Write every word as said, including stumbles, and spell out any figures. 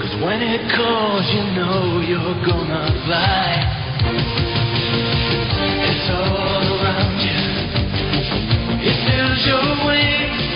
When it calls, you know you're gonna fly. It's all around you. It fills your wings.